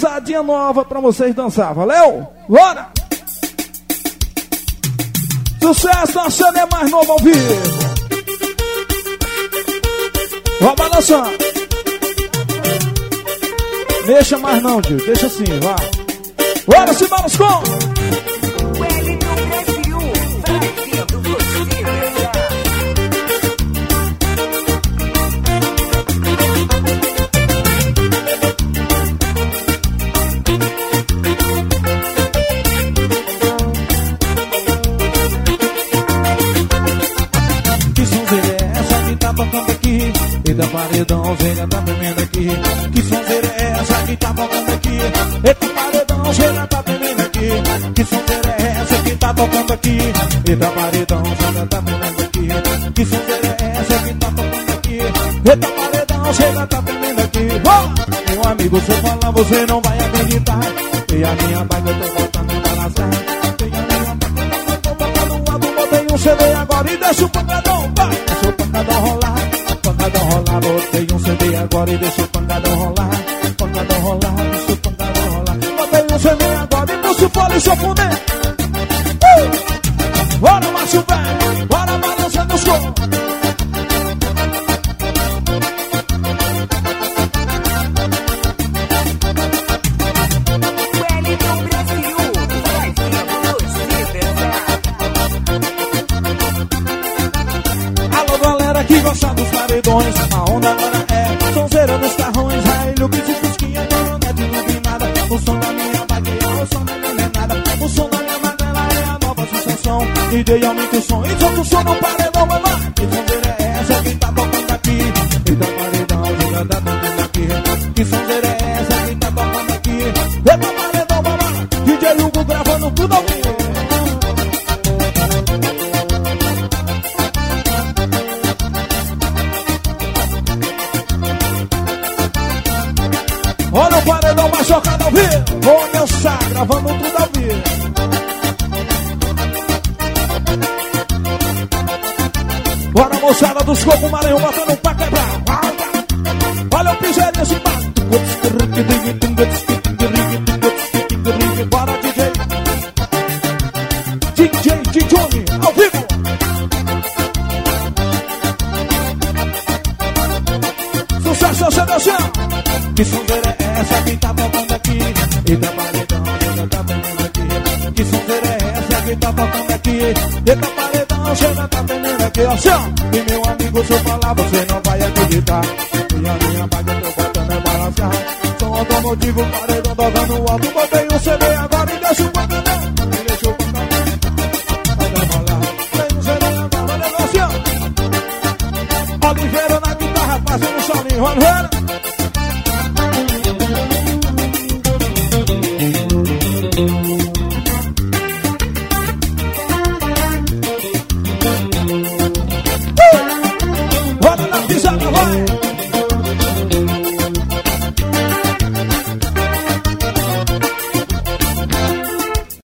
pesadinha nova pra vocês dançar, valeu? Bora! Sucesso da CD mais novo ao vivo. Vai balançar. Deixa mais não, tio. Deixa assim, vai. Bora, se balança com O L do Brasil, fazendo você dançar. Tocando aqui, eita paredão, chega tá tremendo aqui. Que sonzeira é essa que tá tocando aqui? Eita paredão, chega tá tremendo aqui. Que sonzeira é essa que tá tocando aqui? Eita paredão, chega tá tremendo aqui. Que sonzeira é essa que tá tocando aqui? Eita paredão, chega tá tremendo aqui. Oh! Meu amigo, se eu falar você não vai acreditar. E a minha baga eu tô botando pra laçar. E a minha baga eu tô botando alto. Botei um CD agora e deixa o pancadão, vai. Deixa o pancadão rolar. Pancadão rolar, botei um CD agora e deixa o pancadão rolar. Pancadão rolar, deixa o pancadão rolar. Botei um CD agora e puxa o fole e chofunder. Bora, Márcio velho, bora balançando os cor. O L do Brasil, fazendo você dançar. Alô, galera que gosta dos paredões, a onda agora é sonzeira dos carrões. Railho, que se fusquinha, caminhonete iluminada. O som da minha bagueira, o som da minha menada. O som da minha magrela é a nova sensação. DJ aumenta o som e solta o som no paredão, vai lá. Que sonzeira é essa que tá tocando aqui? Eita paredão, joga tá tocando aqui. Que sonzeira é essa que tá tocando aqui? Eita paredão, vai lá. DJ Hugo gravando tudo ao vivo. Olha o paredão mais chocado ao vivo. Vou dançar, gravando tudo ao vivo. Bora, moçada dos Cocos Maranhão, botando pra quebrar. Olha o piselinho assim, bora, DJ. DJ Johnny, ao vivo. Sucesso, seleção. Que sonzeira é essa que tá tocando aqui? Eita paredão, chega tá tremendo aqui. Que sonzeira é essa que tá tocando aqui? Eita paredão, chega tá tremendo aqui. Ó, e meu amigo, se eu falar, você não vai acreditar. E a minha baga eu tô botando é balançar. Som automotivo, paredão tocando alto. Botei um CD agora e deixa o pancadão. E deixa o pancadão. Vai rolar. Tem um CD agora, negócio. Oliveira na guitarra, fazendo solinho, Oliveira.